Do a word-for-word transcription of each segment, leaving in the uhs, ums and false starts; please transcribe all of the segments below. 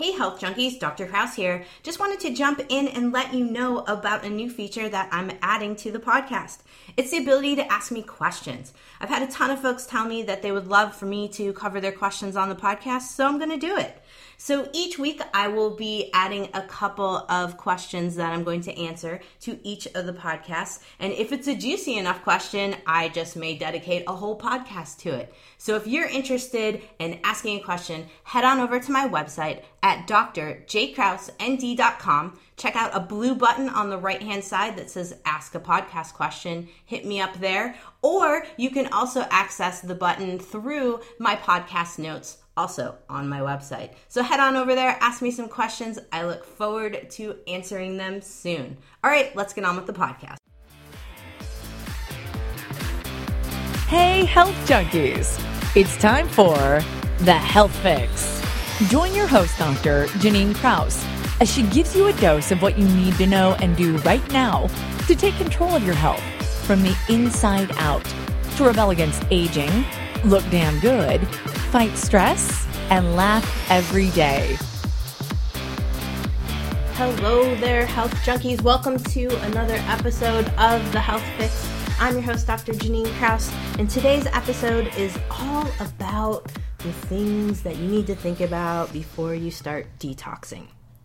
Hey Health Junkies, Doctor Kraus here. Just wanted to jump in and let you know about a new feature that I'm adding to the podcast. It's the ability to ask me questions. I've had a ton of folks tell me that they would love for me to cover their questions on the podcast, so I'm going to do it. So each week I will be adding a couple of questions that I'm going to answer to each of the podcasts. And if it's a juicy enough question, I just may dedicate a whole podcast to it. So if you're interested in asking a question, head on over to my website at d r j kraus n d dot com. Check out a blue button on the right-hand side that says Ask a Podcast Question. Hit me up there. Or you can also access the button through my podcast notes, also on my website. So head on over there, ask me some questions. I look forward to answering them soon. All right, let's get on with the podcast. Hey, Health Junkies. It's time for The Health Fix. Join your host, Doctor Janine Kraus, as she gives you a dose of what you need to know and do right now to take control of your health from the inside out, to rebel against aging, look damn good, fight stress, and laugh every day. Hello there, Health Junkies. Welcome to another episode of The Health Fix. I'm your host, Doctor Janine Kraus, and today's episode is all about the things that you need to think about before you start detoxing.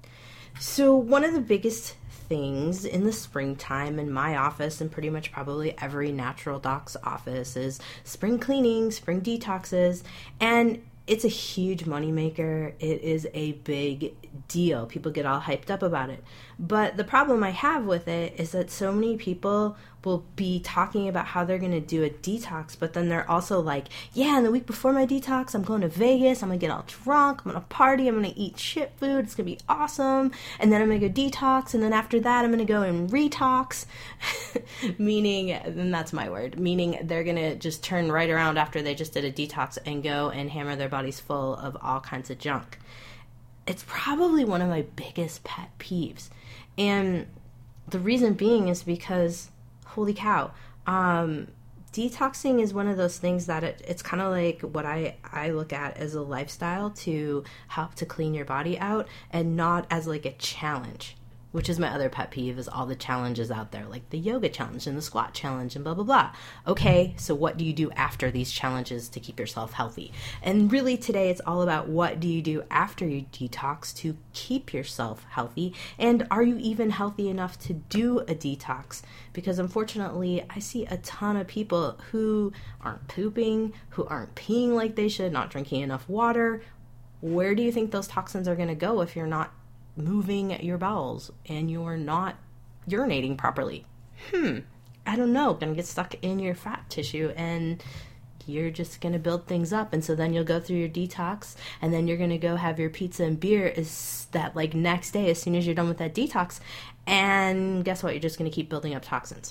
So one of the biggest things in the springtime in my office, and pretty much probably every natural doc's office, is spring cleaning, spring detoxes, and it's a huge moneymaker. It is a big deal. People get all hyped up about it. But the problem I have with it is that so many people will be talking about how they're going to do a detox, but then they're also like, yeah, and the week before my detox, I'm going to Vegas, I'm going to get all drunk, I'm going to party, I'm going to eat shit food, it's going to be awesome, and then I'm going to go detox, and then after that, I'm going to go and retox, meaning, and that's my word, meaning they're going to just turn right around after they just did a detox and go and hammer their bodies full of all kinds of junk. It's probably one of my biggest pet peeves, and the reason being is because holy cow, um, detoxing is one of those things that it, it's kind of like what I, I look at as a lifestyle to help to clean your body out, and not as like a challenge, which is my other pet peeve, is all the challenges out there, like the yoga challenge and the squat challenge and blah, blah, blah. Okay, so what do you do after these challenges to keep yourself healthy? And really today it's all about what do you do after you detox to keep yourself healthy, and are you even healthy enough to do a detox? Because unfortunately I see a ton of people who aren't pooping, who aren't peeing like they should, not drinking enough water. Where do you think those toxins are going to go if you're not moving your bowels and you're not urinating properly? Hmm, I don't know. Gonna get stuck in your fat tissue, and you're just gonna build things up. And so then you'll go through your detox, and then you're gonna go have your pizza and beer is that like next day as soon as you're done with that detox, and guess what? You're just gonna keep building up toxins,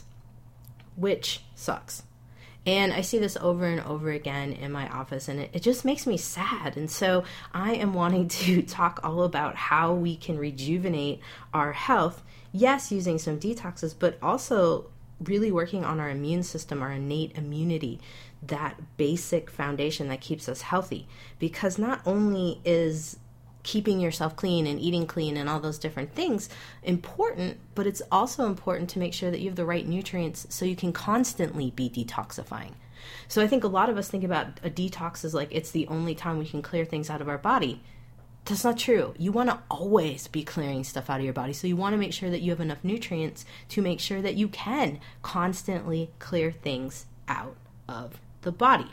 which sucks. And I see this over and over again in my office, and it, it just makes me sad. And so I am wanting to talk all about how we can rejuvenate our health, yes, using some detoxes, but also really working on our immune system, our innate immunity, that basic foundation that keeps us healthy. Because not only is keeping yourself clean and eating clean and all those different things important, but it's also important to make sure that you have the right nutrients so you can constantly be detoxifying. So I think a lot of us think about a detox as like it's the only time we can clear things out of our body. That's not true. You want to always be clearing stuff out of your body. So you want to make sure that you have enough nutrients to make sure that you can constantly clear things out of the body.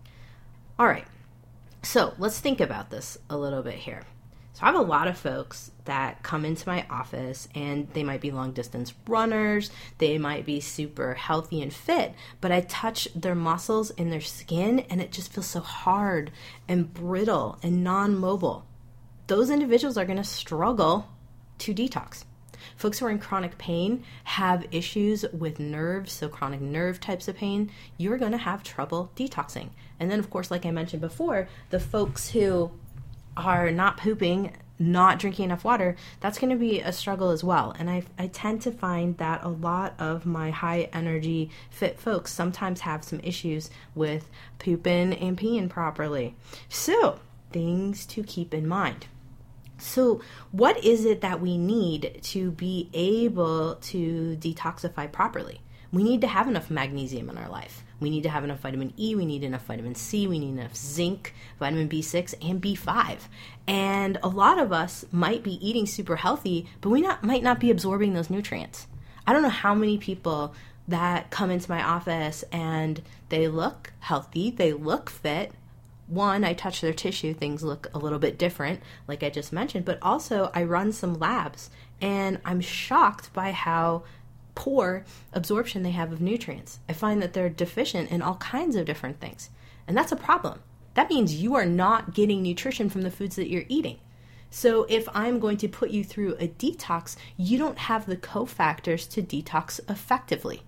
All right. So let's think about this a little bit here. So I have a lot of folks that come into my office, and they might be long distance runners, they might be super healthy and fit, but I touch their muscles in their skin and it just feels so hard and brittle and non-mobile. Those individuals are going to struggle to detox. Folks who are in chronic pain have issues with nerves, so chronic nerve types of pain, you're going to have trouble detoxing. And then, of course, like I mentioned before, the folks who are not pooping, not drinking enough water, that's going to be a struggle as well. And I, I tend to find that a lot of my high energy fit folks sometimes have some issues with pooping and peeing properly. So, things to keep in mind. So what is it that we need to be able to detoxify properly? We need to have enough magnesium in our life. We need to have enough vitamin E, we need enough vitamin C, we need enough zinc, vitamin B six, and B five. And a lot of us might be eating super healthy, but we not, might not be absorbing those nutrients. I don't know how many people that come into my office and they look healthy, they look fit. One, I touch their tissue, things look a little bit different, like I just mentioned, but also I run some labs and I'm shocked by how poor absorption they have of nutrients. I find that they're deficient in all kinds of different things. And that's a problem. That means you are not getting nutrition from the foods that you're eating. So if I'm going to put you through a detox, you don't have the cofactors to detox effectively.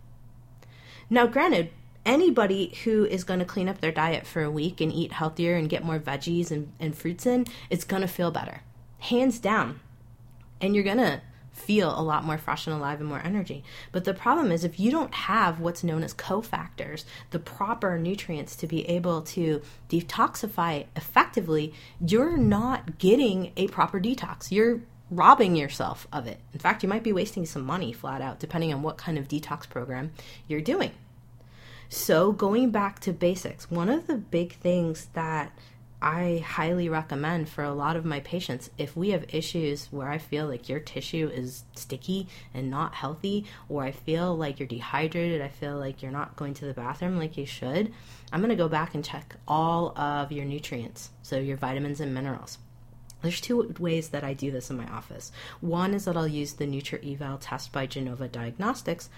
Now, granted, anybody who is going to clean up their diet for a week and eat healthier and get more veggies and, and fruits in, it's going to feel better. Hands down. And you're going to feel a lot more fresh and alive and more energy. But the problem is if you don't have what's known as cofactors, the proper nutrients to be able to detoxify effectively, you're not getting a proper detox. You're robbing yourself of it. In fact, you might be wasting some money flat out, depending on what kind of detox program you're doing. So going back to basics, one of the big things that I highly recommend for a lot of my patients, if we have issues where I feel like your tissue is sticky and not healthy, or I feel like you're dehydrated, I feel like you're not going to the bathroom like you should, I'm going to go back and check all of your nutrients, so your vitamins and minerals. There's two ways that I do this in my office. One is that I'll use the NutriEval test by Genova Diagnostics,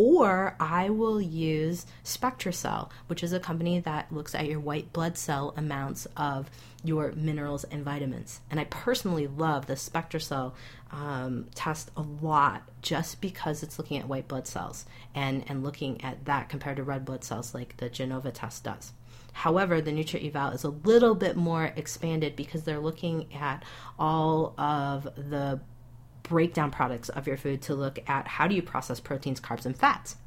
or I will use SpectraCell, which is a company that looks at your white blood cell amounts of your minerals and vitamins. And I personally love the SpectraCell um, test a lot just because it's looking at white blood cells and, and looking at that compared to red blood cells like the Genova test does. However, the NutriEval is a little bit more expanded because they're looking at all of the breakdown products of your food to look at how do you process proteins, carbs, and fats.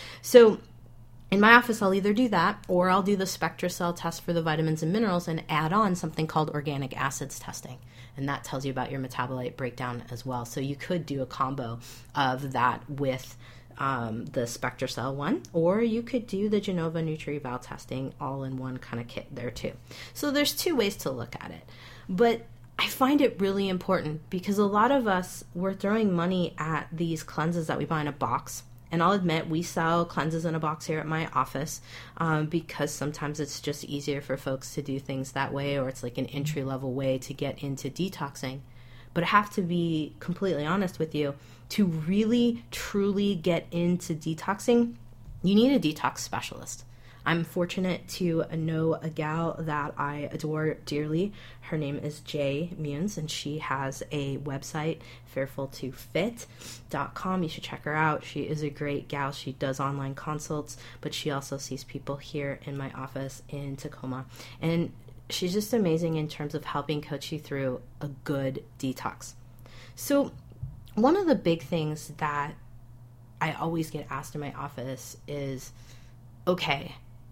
So in my office, I'll either do that or I'll do the SpectraCell test for the vitamins and minerals and add on something called organic acids testing. And that tells you about your metabolite breakdown as well. So you could do a combo of that with um, the SpectraCell one, or you could do the Genova NutriEval testing all in one kind of kit there too. So there's two ways to look at it. But I find it really important because a lot of us, we're throwing money at these cleanses that we buy in a box. And I'll admit, we sell cleanses in a box here at my office um, because sometimes it's just easier for folks to do things that way, or it's like an entry-level way to get into detoxing. But I have to be completely honest with you, to really, truly get into detoxing, you need a detox specialist. I'm fortunate to know a gal that I adore dearly. Her name is Jay Munes, and she has a website, fearful to fit dot com. You should check her out. She is a great gal. She does online consults, but she also sees people here in my office in Tacoma. And she's just amazing in terms of helping coach you through a good detox. So one of the big things that I always get asked in my office is, okay,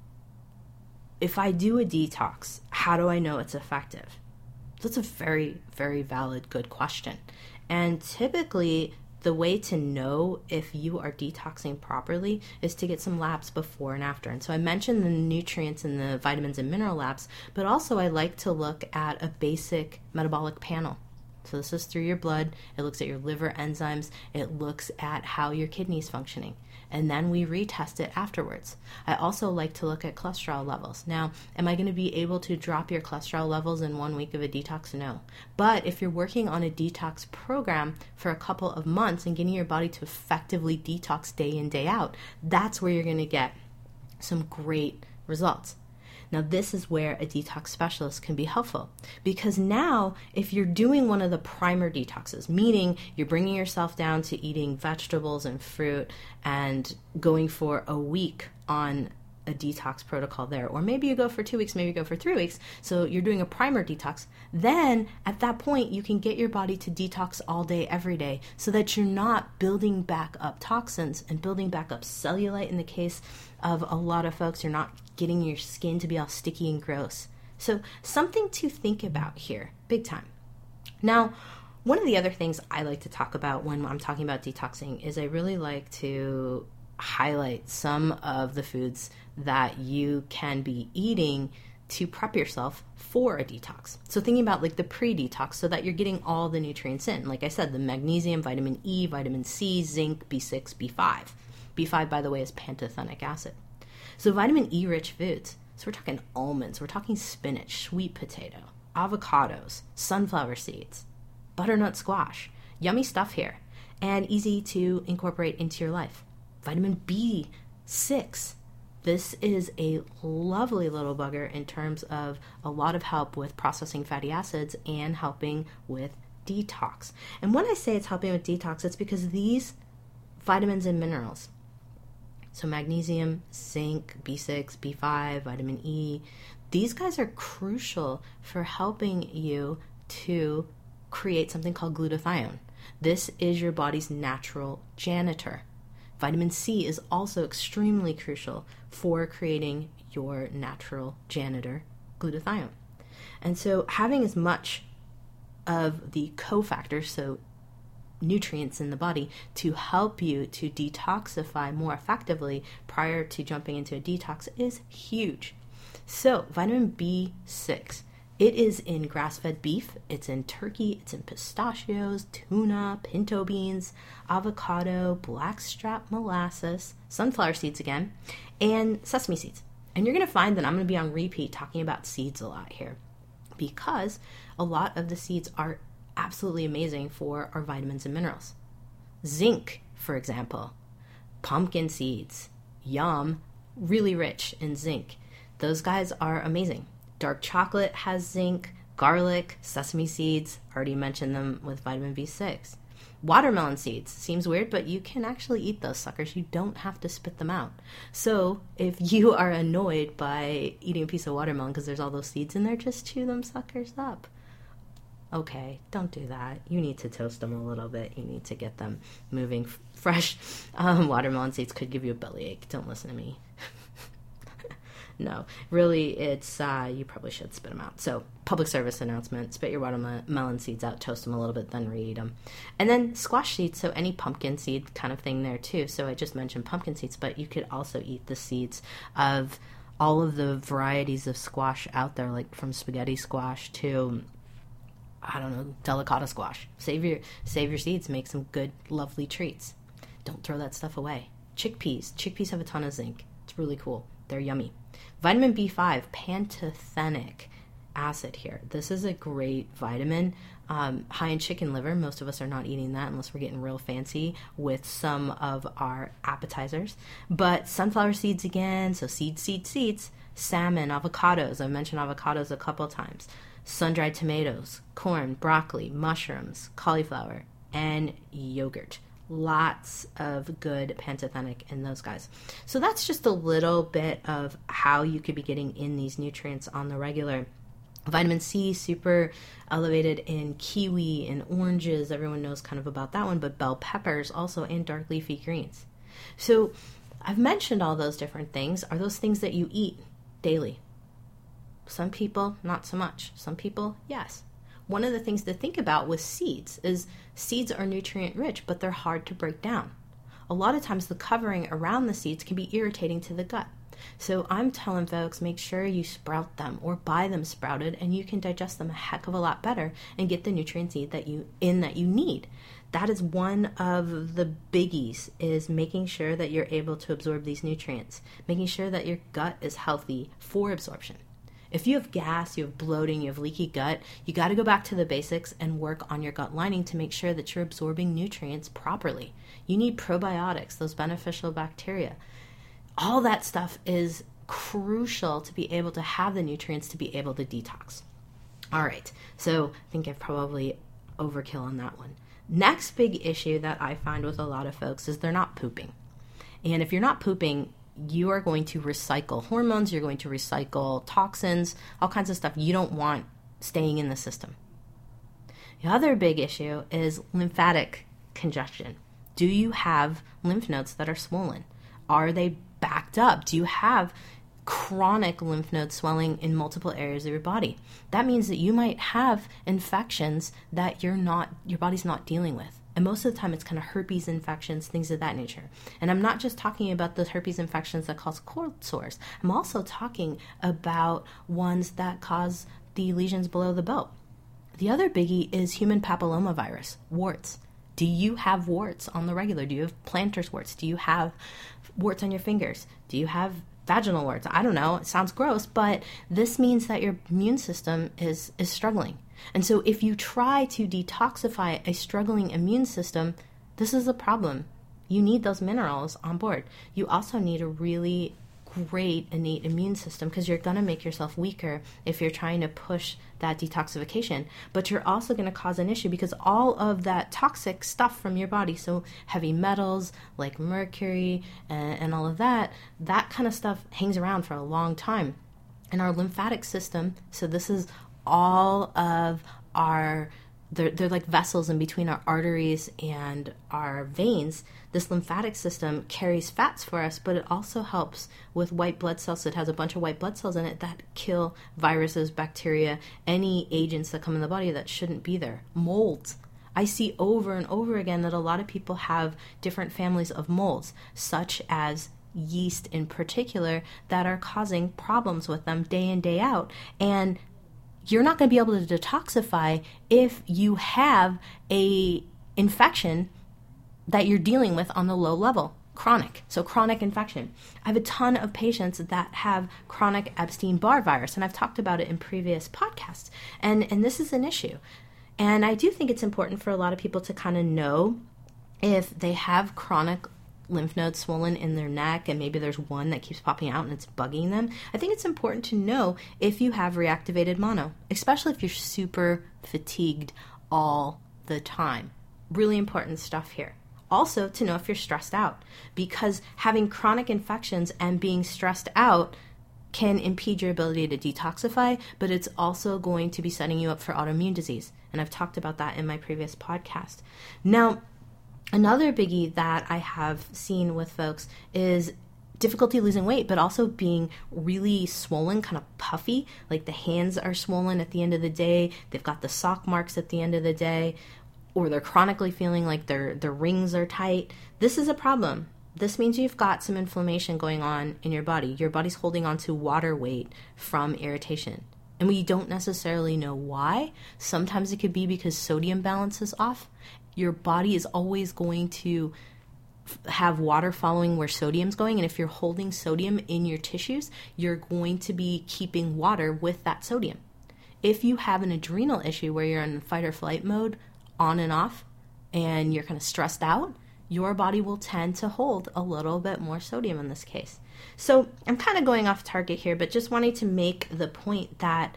if I do a detox, how do I know it's effective? That's a very, very valid, good question. And typically, the way to know if you are detoxing properly is to get some labs before and after. And so I mentioned the nutrients and the vitamins and mineral labs, but also I like to look at a basic metabolic panel. So this is through your blood. It looks at your liver enzymes. It looks at how your kidney's functioning. And then we retest it afterwards. I also like to look at cholesterol levels. Now, am I going to be able to drop your cholesterol levels in one week of a detox? No. But if you're working on a detox program for a couple of months and getting your body to effectively detox day in, day out, that's where you're going to get some great results. Now, this is where a detox specialist can be helpful, because now if you're doing one of the primer detoxes, meaning you're bringing yourself down to eating vegetables and fruit and going for a week on a detox protocol there, or maybe you go for two weeks, maybe you go for three weeks, so you're doing a primer detox, then at that point you can get your body to detox all day, every day, so that you're not building back up toxins and building back up cellulite. In the case of a lot of folks, you're not getting your skin to be all sticky and gross. So something to think about here, big time. Now, one of the other things I like to talk about when I'm talking about detoxing is I really like to highlight some of the foods that you can be eating to prep yourself for a detox. So thinking about like the pre-detox so that you're getting all the nutrients in. Like I said, the magnesium, vitamin E, vitamin C, zinc, B six, B five. B five, by the way, is pantothenic acid. So vitamin E rich foods. So we're talking almonds, we're talking spinach, sweet potato, avocados, sunflower seeds, butternut squash. Yummy stuff here and easy to incorporate into your life. Vitamin B six. This is a lovely little bugger in terms of a lot of help with processing fatty acids and helping with detox. And when I say it's helping with detox, it's because these vitamins and minerals, so magnesium, zinc, B six, B five, vitamin E, these guys are crucial for helping you to create something called glutathione. This is your body's natural janitor. Vitamin C is also extremely crucial for creating your natural janitor, glutathione. And so having as much of the cofactors, so nutrients in the body, to help you to detoxify more effectively prior to jumping into a detox is huge. So vitamin B six. It is in grass-fed beef, it's in turkey, it's in pistachios, tuna, pinto beans, avocado, blackstrap molasses, sunflower seeds again, and sesame seeds. And you're going to find that I'm going to be on repeat talking about seeds a lot here because a lot of the seeds are absolutely amazing for our vitamins and minerals. Zinc, for example, pumpkin seeds, yum, really rich in zinc. Those guys are amazing. Dark chocolate has zinc, garlic, sesame seeds, already mentioned them with vitamin B six. Watermelon seeds, seems weird, but you can actually eat those suckers. You don't have to spit them out. So if you are annoyed by eating a piece of watermelon because there's all those seeds in there, just chew them suckers up. Okay, don't do that. You need to toast them a little bit. You need to get them moving. Fresh um, watermelon seeds could give you a bellyache. Don't listen to me. No, really, it's, uh, you probably should spit them out. So, public service announcement, spit your watermelon seeds out, toast them a little bit, then re-eat them. And then squash seeds, so any pumpkin seed kind of thing there too. So I just mentioned pumpkin seeds, but you could also eat the seeds of all of the varieties of squash out there, like from spaghetti squash to, I don't know, delicata squash. Save your, save your seeds, make some good, lovely treats. Don't throw that stuff away. Chickpeas. Chickpeas have a ton of zinc. It's really cool. They're yummy. Vitamin B five, pantothenic acid here. This is a great vitamin, um, high in chicken liver. Most of us are not eating that unless we're getting real fancy with some of our appetizers. But sunflower seeds again, so seeds, seeds, seeds, salmon, avocados. I've mentioned avocados a couple times. Sun-dried tomatoes, corn, broccoli, mushrooms, cauliflower, and yogurt. Lots of good pantothenic in those guys. So that's just a little bit of how you could be getting in these nutrients on the regular. Vitamin C, super elevated in kiwi and oranges. Everyone knows kind of about that one, but bell peppers also, and dark leafy greens. So I've mentioned all those different things. Are those things that you eat daily? Some people, not so much. Some people, yes. One of the things to think about with seeds is seeds are nutrient rich, but they're hard to break down. A lot of times the covering around the seeds can be irritating to the gut. So I'm telling folks, make sure you sprout them or buy them sprouted, and you can digest them a heck of a lot better and get the nutrients that you in that you need. That is one of the biggies, is making sure that you're able to absorb these nutrients, making sure that your gut is healthy for absorption. If you have gas, you have bloating, you have leaky gut, you got to go back to the basics and work on your gut lining to make sure that you're absorbing nutrients properly. You need probiotics, those beneficial bacteria. All that stuff is crucial to be able to have the nutrients to be able to detox. All right, so I think I've probably overkill on that one. Next big issue that I find with a lot of folks is they're not pooping. And if you're not pooping, you are going to recycle hormones, you're going to recycle toxins, all kinds of stuff you don't want staying in the system. The other big issue is lymphatic congestion. Do you have lymph nodes that are swollen? Are they backed up? Do you have chronic lymph node swelling in multiple areas of your body. That means that you might have infections that you're not, your body's not dealing with. And most of the time it's kind of herpes infections, things of that nature. And I'm not just talking about the herpes infections that cause cold sores. I'm also talking about ones that cause the lesions below the belt. The other biggie is human papillomavirus, warts. Do you have warts on the regular? Do you have plantar's warts? Do you have warts on your fingers? Do you have vaginal warts? I don't know. It sounds gross, but this means that your immune system is, is struggling. And so if you try to detoxify a struggling immune system, this is a problem. You need those minerals on board. You also need a really great innate immune system because you're going to make yourself weaker if you're trying to push that detoxification. But you're also going to cause an issue because all of that toxic stuff from your body, so heavy metals like mercury and, and all of that, that kind of stuff hangs around for a long time. And our lymphatic system, so this is all of our, they're, they're like vessels in between our arteries and our veins. This lymphatic system carries fats for us, but it also helps with white blood cells. It has a bunch of white blood cells in it that kill viruses, bacteria, any agents that come in the body that shouldn't be there. Molds. I see over and over again that a lot of people have different families of molds, such as yeast in particular, that are causing problems with them day in, day out. And you're not going to be able to detoxify if you have a infection that you're dealing with on the low level, chronic. So chronic infection. I have a ton of patients that have chronic Epstein-Barr virus, and I've talked about it in previous podcasts. And, and this is an issue. And I do think it's important for a lot of people to kind of know if they have chronic lymph nodes swollen in their neck and maybe there's one that keeps popping out and it's bugging them. I think it's important to know if you have reactivated mono, especially if you're super fatigued all the time. Really important stuff here. Also to know if you're stressed out, because having chronic infections and being stressed out can impede your ability to detoxify, but it's also going to be setting you up for autoimmune disease. And I've talked about that in my previous podcast. Now, another biggie that I have seen with folks is difficulty losing weight, but also being really swollen, kind of puffy, like the hands are swollen at the end of the day. They've got the sock marks at the end of the day, or they're chronically feeling like their, their rings are tight. This is a problem. This means you've got some inflammation going on in your body. Your body's holding on to water weight from irritation. And we don't necessarily know why. Sometimes it could be because sodium balance is off. Your body is always going to have water following where sodium's going. And if you're holding sodium in your tissues, you're going to be keeping water with that sodium. If you have an adrenal issue where you're in fight or flight mode on and off and you're kind of stressed out, your body will tend to hold a little bit more sodium in this case. So I'm kind of going off target here, but just wanting to make the point that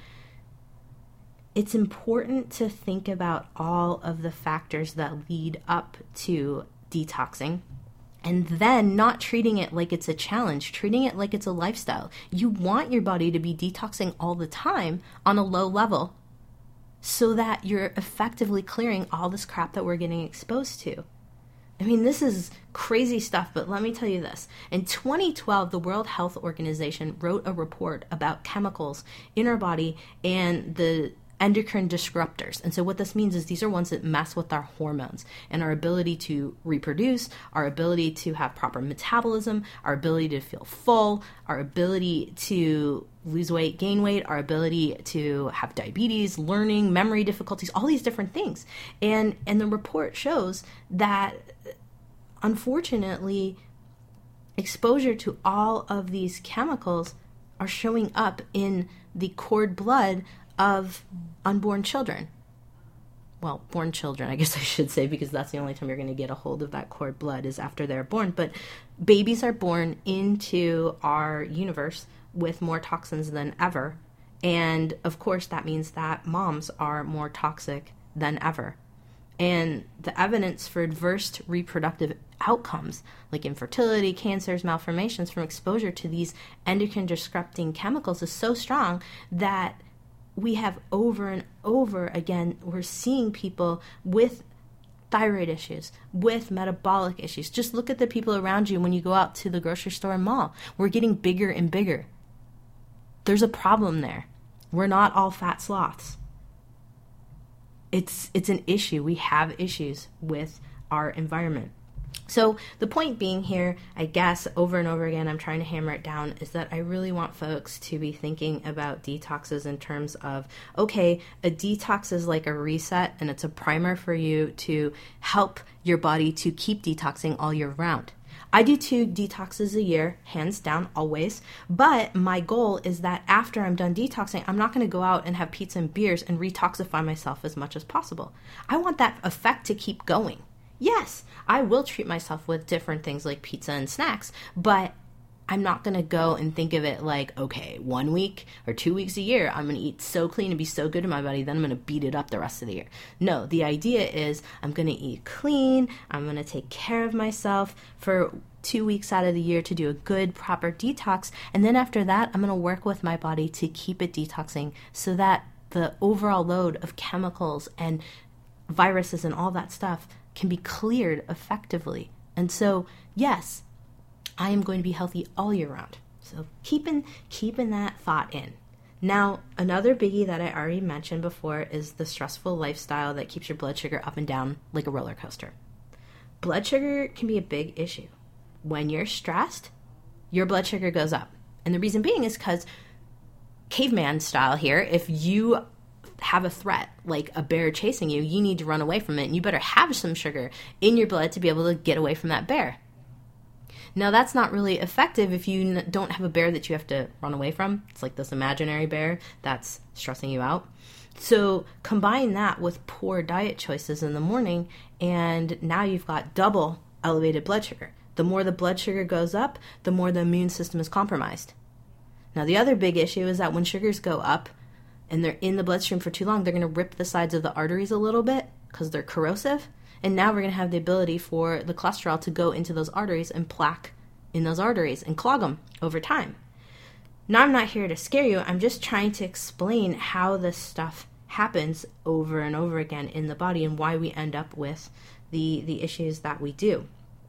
it's important to think about all of the factors that lead up to detoxing and then not treating it like it's a challenge, treating it like it's a lifestyle. You want your body to be detoxing all the time on a low level so that you're effectively clearing all this crap that we're getting exposed to. I mean, this is crazy stuff, but let me tell you this. In twenty twelve, the World Health Organization wrote a report about chemicals in our body and the endocrine disruptors. And so what this means is these are ones that mess with our hormones and our ability to reproduce, our ability to have proper metabolism, our ability to feel full, our ability to lose weight, gain weight, our ability to have diabetes, learning, memory difficulties, all these different things. And and the report shows that unfortunately, exposure to all of these chemicals are showing up in the cord blood of unborn children. Well, born children, I guess I should say, because that's the only time you're going to get a hold of that cord blood is after they're born. But babies are born into our universe with more toxins than ever. And of course, that means that moms are more toxic than ever. And the evidence for adverse reproductive outcomes like infertility, cancers, malformations from exposure to these endocrine disrupting chemicals is so strong that we have over and over again, we're seeing people with thyroid issues, with metabolic issues. Just look at the people around you when you go out to the grocery store and mall. We're getting bigger and bigger. there's a problem there. We're not all fat sloths. It's it's an issue. We have issues with our environment. So the point being here, I guess, over and over again, I'm trying to hammer it down, is that I really want folks to be thinking about detoxes in terms of, okay, a detox is like a reset, and it's a primer for you to help your body to keep detoxing all year round. I do two detoxes a year, hands down, always. But my goal is that after I'm done detoxing, I'm not going to go out and have pizza and beers and retoxify myself as much as possible. I want that effect to keep going. Yes, I will treat myself with different things like pizza and snacks, but I'm not going to go and think of it like, okay, one week or two weeks a year, I'm going to eat so clean and be so good to my body, then I'm going to beat it up the rest of the year. No, the idea is I'm going to eat clean, I'm going to take care of myself for two weeks out of the year to do a good, proper detox, and then after that, I'm going to work with my body to keep it detoxing so that the overall load of chemicals and viruses and all that stuff can be cleared effectively. And so, yes, I am going to be healthy all year round. So keeping keeping that thought in. Now, another biggie that I already mentioned before is the stressful lifestyle that keeps your blood sugar up and down like a roller coaster. Blood sugar can be a big issue. When you're stressed, your blood sugar goes up. And the reason being is because caveman style here, if you have a threat like a bear chasing you, you need to run away from it, and you better have some sugar in your blood to be able to get away from that bear. Now, that's not really effective if you n- don't have a bear that you have to run away from. It's like this imaginary bear that's stressing you out. So combine that with poor diet choices in the morning, and now you've got double elevated blood sugar. The more the blood sugar goes up, the more the immune system is compromised. Now, the other big issue is that when sugars go up and they're in the bloodstream for too long, they're going to rip the sides of the arteries a little bit because they're corrosive. And now we're going to have the ability for the cholesterol to go into those arteries and plaque in those arteries and clog them over time. Now, I'm not here to scare you. I'm just trying to explain how this stuff happens over and over again in the body and why we end up with the, the issues that we do.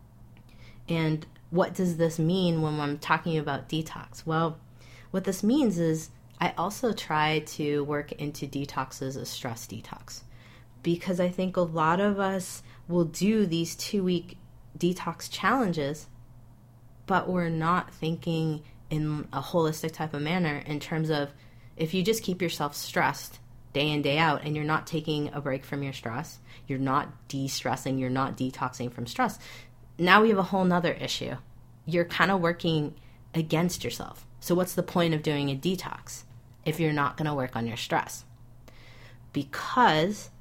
And what does this mean when I'm talking about detox? Well, what this means is I also try to work into detoxes a stress detox, because I think a lot of us will do these two-week detox challenges, but we're not thinking in a holistic type of manner in terms of if you just keep yourself stressed day in, day out, and you're not taking a break from your stress, you're not de-stressing, you're not detoxing from stress, now we have a whole nother issue. You're kind of working against yourself. So what's the point of doing a detox if you're not going to work on your stress? Because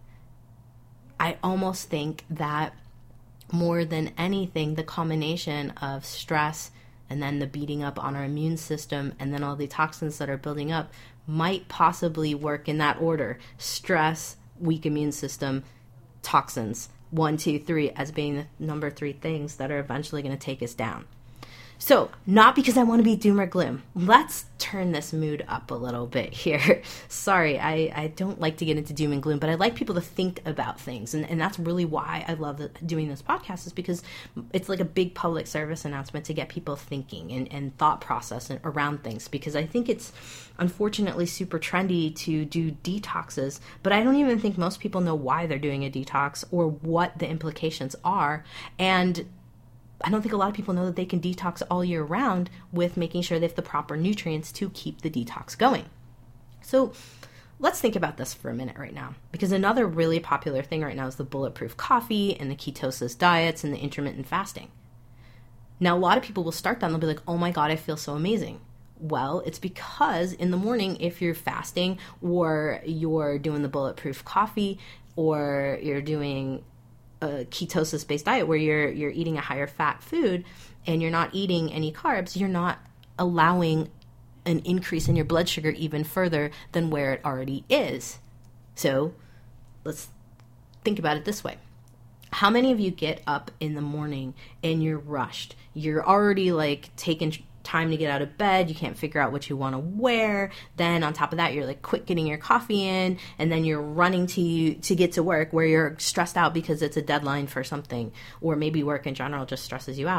I almost think that more than anything, the combination of stress and then the beating up on our immune system and then all the toxins that are building up might possibly work in that order. Stress, weak immune system, toxins, one, two, three, as being the number three things that are eventually going to take us down. So, not because I want to be doom or gloom. Let's turn this mood up a little bit here. Sorry, I, I don't like to get into doom and gloom, but I like people to think about things. And, and that's really why I love the, doing this podcast, is because it's like a big public service announcement to get people thinking and, and thought process around things. Because I think it's unfortunately super trendy to do detoxes, but I don't even think most people know why they're doing a detox or what the implications are. And I don't think a lot of people know that they can detox all year round with making sure they have the proper nutrients to keep the detox going. So let's think about this for a minute right now, because another really popular thing right now is the bulletproof coffee and the ketosis diets and the intermittent fasting. Now, a lot of people will start that and they'll be like, oh my God, I feel so amazing. Well, it's because in the morning, if you're fasting or you're doing the bulletproof coffee or you're doing a ketosis-based diet where you're you're eating a higher fat food and you're not eating any carbs, you're not allowing an increase in your blood sugar even further than where it already is. So let's think about it this way. How many of you get up in the morning and you're rushed? You're already like taking time to get out of bed. You can't figure out what you want to wear. Then on top of that, you're like quick getting your coffee in, and then you're running to to get to work where you're stressed out because it's a deadline for something, or maybe work in general just stresses you out.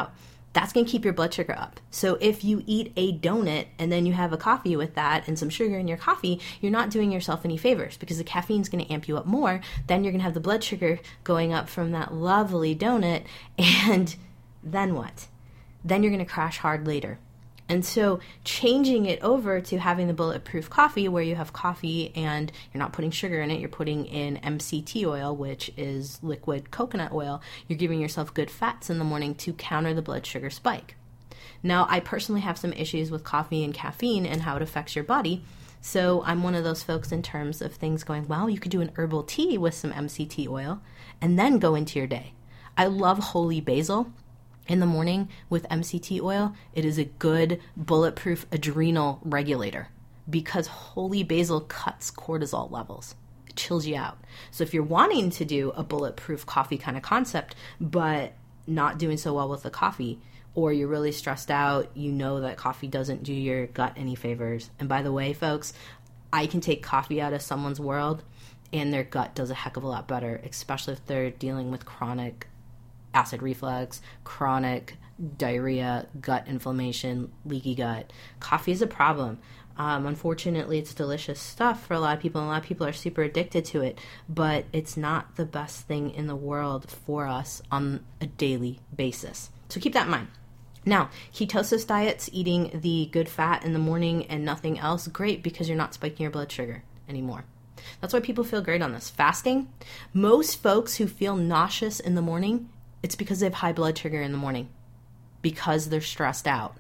that's going to keep your blood sugar up. So if you eat a donut and then you have a coffee with that and some sugar in your coffee, you're not doing yourself any favors because the caffeine is going to amp you up more. Then you're going to have the blood sugar going up from that lovely donut. And then what? Then you're going to crash hard later. And so changing it over to having the bulletproof coffee where you have coffee and you're not putting sugar in it, you're putting in M C T oil, which is liquid coconut oil. You're giving yourself good fats in the morning to counter the blood sugar spike. Now, I personally have some issues with coffee and caffeine and how it affects your body. So I'm one of those folks in terms of things going, well, you could do an herbal tea with some M C T oil and then go into your day. I love holy basil. In the morning with M C T oil, it is a good bulletproof adrenal regulator because holy basil cuts cortisol levels. It chills you out. So if you're wanting to do a bulletproof coffee kind of concept, but not doing so well with the coffee, or you're really stressed out, you know that coffee doesn't do your gut any favors. And by the way, folks, I can take coffee out of someone's world and their gut does a heck of a lot better, especially if they're dealing with chronic acid reflux, chronic diarrhea, gut inflammation, leaky gut. Coffee is a problem. Um, unfortunately, it's delicious stuff for a lot of people, and a lot of people are super addicted to it, but it's not the best thing in the world for us on a daily basis. So keep that in mind. Now, ketosis diets, eating the good fat in the morning and nothing else, great because you're not spiking your blood sugar anymore. That's why people feel great on this. Fasting, most folks who feel nauseous in the morning, it's because they have high blood sugar in the morning because they're stressed out.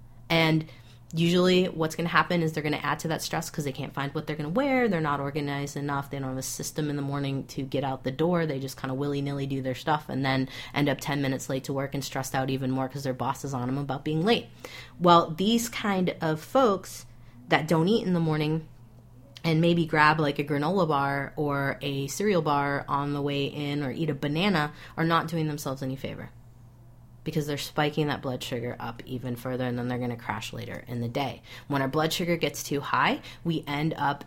And usually what's going to happen is they're going to add to that stress because they can't find what they're going to wear. They're not organized enough. They don't have a system in the morning to get out the door. They just kind of willy-nilly do their stuff and then end up ten minutes late to work and stressed out even more because their boss is on them about being late. Well, these kind of folks that don't eat in the morning and maybe grab like a granola bar or a cereal bar on the way in or eat a banana are not doing themselves any favor because they're spiking that blood sugar up even further and then they're going to crash later in the day. When our blood sugar gets too high, we end up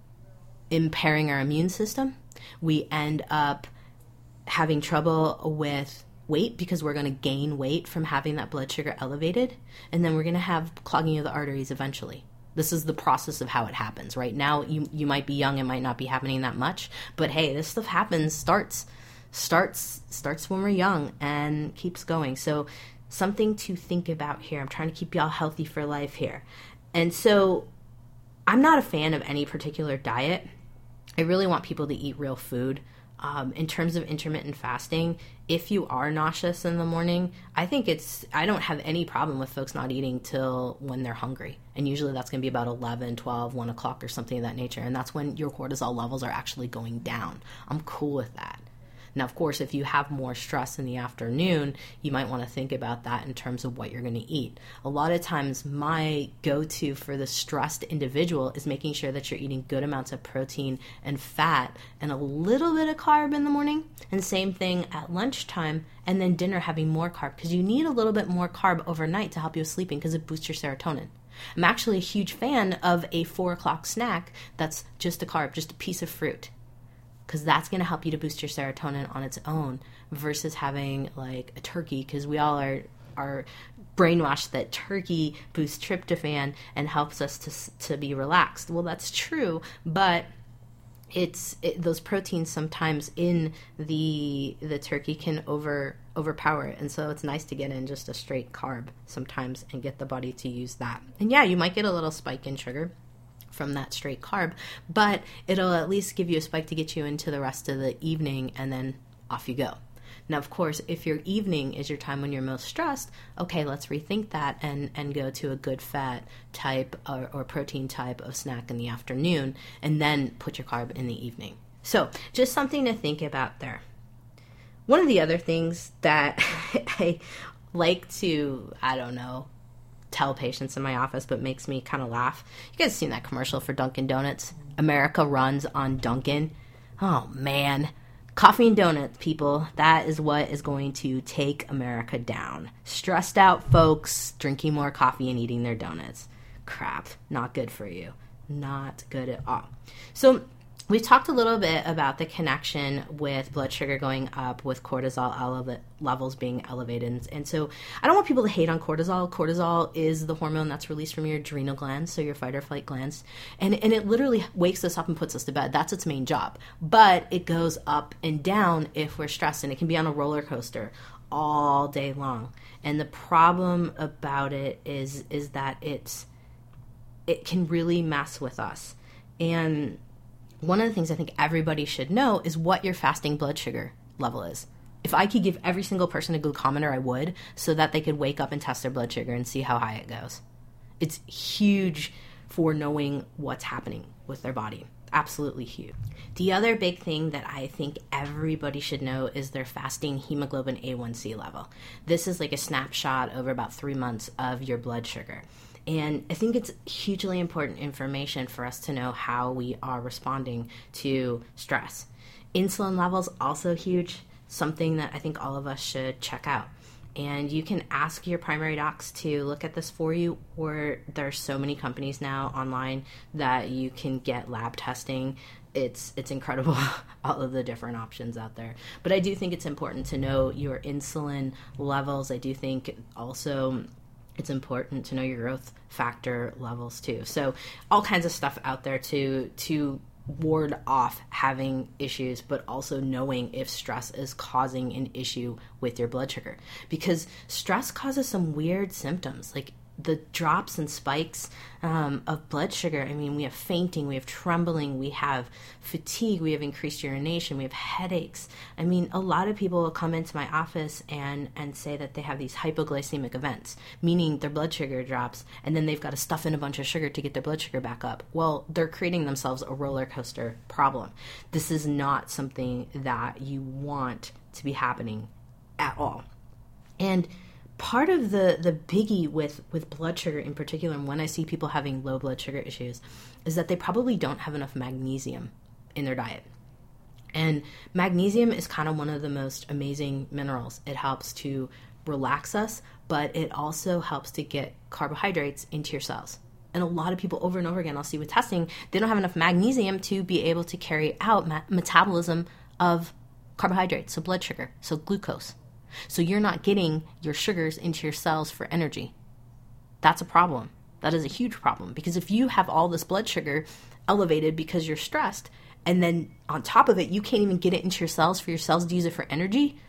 impairing our immune system. We end up having trouble with weight because we're going to gain weight from having that blood sugar elevated, and then we're going to have clogging of the arteries eventually. This is the process of how it happens. Right now, you you might be young, it might not be happening that much, but hey, this stuff happens, starts, starts, starts when we're young and keeps going. So something to think about here. I'm trying to keep y'all healthy for life here. And so I'm not a fan of any particular diet. I really want people to eat real food. Um, in terms of intermittent fasting, if you are nauseous in the morning, I think it's, I don't have any problem with folks not eating till when they're hungry. And usually that's going to be about eleven, twelve, one o'clock or something of that nature. And that's when your cortisol levels are actually going down. I'm cool with that. Now, of course, if you have more stress in the afternoon, you might want to think about that in terms of what you're going to eat. A lot of times my go-to for the stressed individual is making sure that you're eating good amounts of protein and fat and a little bit of carb in the morning, and same thing at lunchtime, and then dinner having more carb because you need a little bit more carb overnight to help you with sleeping because it boosts your serotonin. I'm actually a huge fan of a four o'clock snack that's just a carb, just a piece of fruit, because that's going to help you to boost your serotonin on its own versus having like a turkey, because we all are are brainwashed that turkey boosts tryptophan and helps us to to be relaxed. Well, that's true, but it's it, those proteins sometimes in the the turkey can over overpower it, and so it's nice to get in just a straight carb sometimes and get the body to use that. And yeah, you might get a little spike in sugar from that straight carb, but it'll at least give you a spike to get you into the rest of the evening, and then off you go. Now, of course, if your evening is your time when you're most stressed, okay, let's rethink that and, and go to a good fat type or, or protein type of snack in the afternoon, and then put your carb in the evening. So just something to think about there. One of the other things that I like to, I don't know, tell patients in my office, but makes me kind of laugh. You guys seen that commercial for Dunkin' Donuts? America runs on Dunkin'. Oh, man. Coffee and donuts, people. That is what is going to take America down. Stressed out folks drinking more coffee and eating their donuts. Crap. Not good for you. Not good at all. So we've talked a little bit about the connection with blood sugar going up, with cortisol ele- levels being elevated. And, and so I don't want people to hate on cortisol. Cortisol is the hormone that's released from your adrenal glands, so your fight or flight glands. And, and it literally wakes us up and puts us to bed. That's its main job. But it goes up and down if we're stressed, and it can be on a roller coaster all day long. And the problem about it is is that it's it can really mess with us. And one of the things I think everybody should know is what your fasting blood sugar level is. If I could give every single person a glucometer, I would, so that they could wake up and test their blood sugar and see how high it goes. It's huge for knowing what's happening with their body. Absolutely huge. The other big thing that I think everybody should know is their fasting hemoglobin A one C level. This is like a snapshot over about three months of your blood sugar. And I think it's hugely important information for us to know how we are responding to stress. Insulin levels, also huge, something that I think all of us should check out. And you can ask your primary docs to look at this for you, or there's so many companies now online that you can get lab testing. It's it's incredible, all of the different options out there. But I do think it's important to know your insulin levels. I do think also it's important to know your growth factor levels too. So all kinds of stuff out there to to ward off having issues, but also knowing if stress is causing an issue with your blood sugar. Because stress causes some weird symptoms, like the drops and spikes um, of blood sugar. I mean, we have fainting, we have trembling, we have fatigue, we have increased urination, we have headaches. I mean, a lot of people will come into my office and, and say that they have these hypoglycemic events, meaning their blood sugar drops, and then they've got to stuff in a bunch of sugar to get their blood sugar back up. Well, they're creating themselves a roller coaster problem. This is not something that you want to be happening at all. And part of the, the biggie with, with blood sugar in particular, and when I see people having low blood sugar issues, is that they probably don't have enough magnesium in their diet. And magnesium is kind of one of the most amazing minerals. It helps to relax us, but it also helps to get carbohydrates into your cells. And a lot of people over and over again, I'll see with testing, they don't have enough magnesium to be able to carry out ma- metabolism of carbohydrates, so blood sugar, so glucose. So you're not getting your sugars into your cells for energy. That's a problem. That is a huge problem, because if you have all this blood sugar elevated because you're stressed, and then on top of it, you can't even get it into your cells for your cells to use it for energy,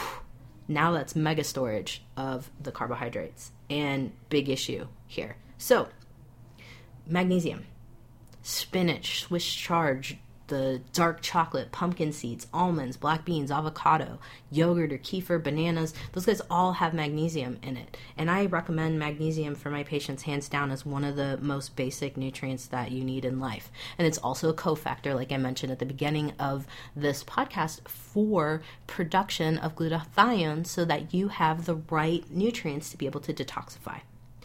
now that's mega storage of the carbohydrates, and big issue here. So magnesium, spinach, Swiss chard, the dark chocolate, pumpkin seeds, almonds, black beans, avocado, yogurt or kefir, bananas, those guys all have magnesium in it. And I recommend magnesium for my patients hands down as one of the most basic nutrients that you need in life. And it's also a cofactor, like I mentioned at the beginning of this podcast, for production of glutathione so that you have the right nutrients to be able to detoxify.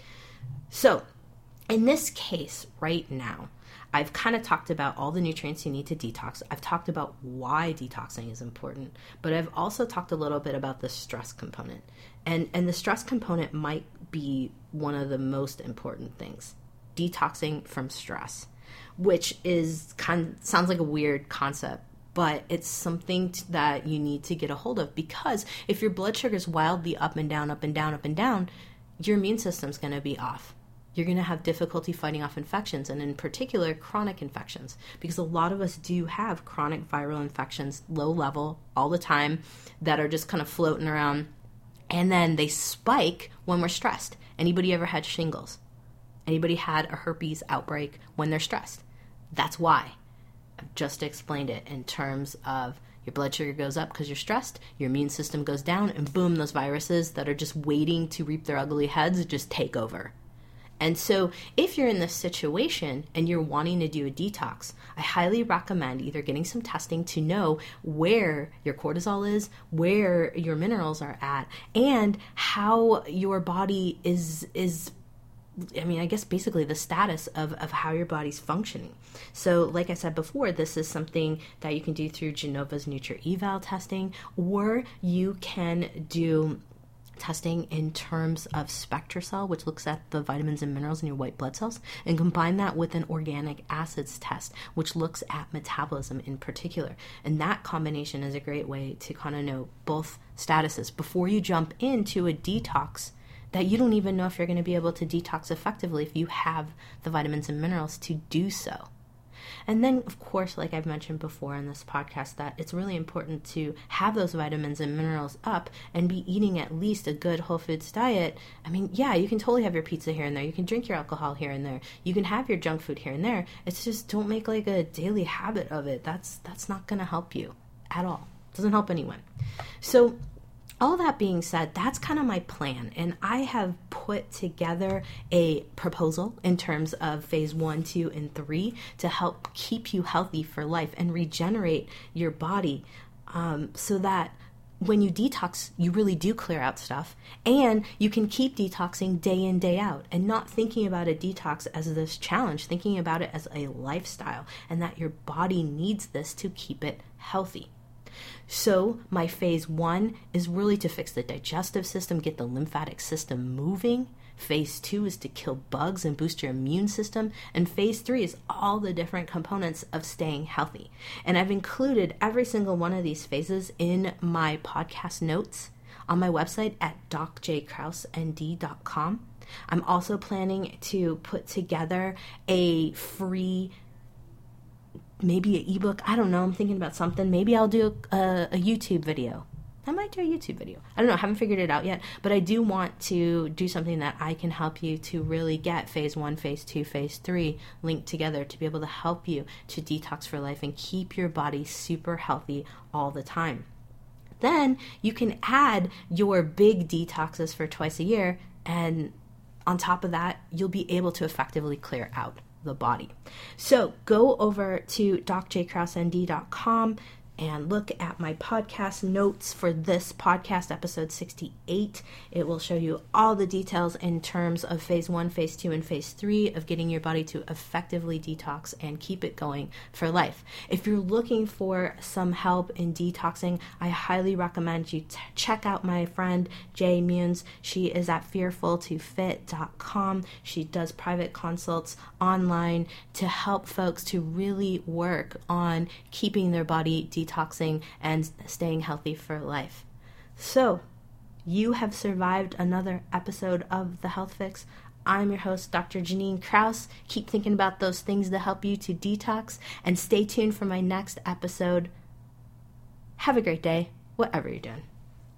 So in this case right now, I've kind of talked about all the nutrients you need to detox. I've talked about why detoxing is important, but I've also talked a little bit about the stress component. And, and the stress component might be one of the most important things, detoxing from stress, which is kind of, sounds like a weird concept, but it's something t- that you need to get a hold of, because if your blood sugar is wildly up and down, up and down, up and down, your immune system's going to be off. You're going to have difficulty fighting off infections, and in particular, chronic infections, because a lot of us do have chronic viral infections, low level, all the time, that are just kind of floating around, and then they spike when we're stressed. Anybody ever had shingles? Anybody had a herpes outbreak when they're stressed? That's why. I've just explained it in terms of your blood sugar goes up because you're stressed, your immune system goes down, and boom, those viruses that are just waiting to reap their ugly heads just take over. And so if you're in this situation and you're wanting to do a detox, I highly recommend either getting some testing to know where your cortisol is, where your minerals are at, and how your body is, is I mean, I guess basically the status of, of how your body's functioning. So like I said before, this is something that you can do through Genova's NutriEval testing, or you can do testing in terms of SpectraCell, which looks at the vitamins and minerals in your white blood cells, and combine that with an organic acids test, which looks at metabolism in particular. And that combination is a great way to kind of know both statuses before you jump into a detox that you don't even know if you're going to be able to detox effectively if you have the vitamins and minerals to do so. And then, of course, like I've mentioned before in this podcast, that it's really important to have those vitamins and minerals up and be eating at least a good whole foods diet. I mean, yeah, you can totally have your pizza here and there. You can drink your alcohol here and there. You can have your junk food here and there. It's just don't make like a daily habit of it. That's that's not going to help you at all. It doesn't help anyone. So all that being said, that's kind of my plan, and I have put together a proposal in terms of phase one, two, and three to help keep you healthy for life and regenerate your body um, so that when you detox, you really do clear out stuff, and you can keep detoxing day in, day out, and not thinking about a detox as this challenge, thinking about it as a lifestyle, and that your body needs this to keep it healthy. So my phase one is really to fix the digestive system, get the lymphatic system moving. Phase two is to kill bugs and boost your immune system. And phase three is all the different components of staying healthy. And I've included every single one of these phases in my podcast notes on my website at doc j kraus n d dot com. I'm also planning to put together a free maybe an ebook. I don't know. I'm thinking about something. Maybe I'll do a, a YouTube video. I might do a YouTube video. I don't know. I haven't figured it out yet. But I do want to do something that I can help you to really get phase one, phase two, phase three linked together to be able to help you to detox for life and keep your body super healthy all the time. Then you can add your big detoxes for twice a year. And on top of that, you'll be able to effectively clear out the body. So go over to doc j kraus n d dot com and look at my podcast notes for this podcast, episode sixty-eight. It will show you all the details in terms of phase one, phase two, and phase three of getting your body to effectively detox and keep it going for life. If you're looking for some help in detoxing, I highly recommend you t- check out my friend Jay Munes. She is at fearful to fit dot com. She does private consults online to help folks to really work on keeping their body detoxed. detoxing and staying healthy for life. So, you have survived another episode of The Health Fix. I'm your host, Doctor Janine Kraus. Keep thinking about those things to help you to detox, and stay tuned for my next episode. Have a great day, whatever you're doing.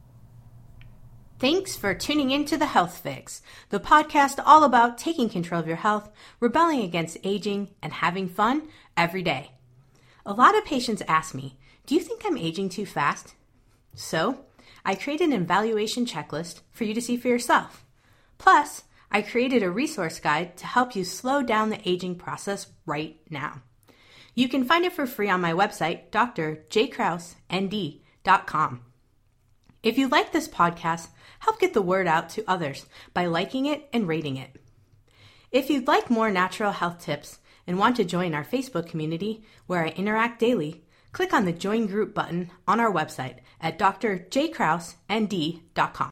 Thanks for tuning in to The Health Fix, the podcast all about taking control of your health, rebelling against aging, and having fun every day. A lot of patients ask me, do you think I'm aging too fast? So, I created an evaluation checklist for you to see for yourself. Plus, I created a resource guide to help you slow down the aging process right now. You can find it for free on my website, d r j kraus n d dot com. If you like this podcast, help get the word out to others by liking it and rating it. If you'd like more natural health tips and want to join our Facebook community where I interact daily, click on the Join Group button on our website at d r j kraus n d dot com.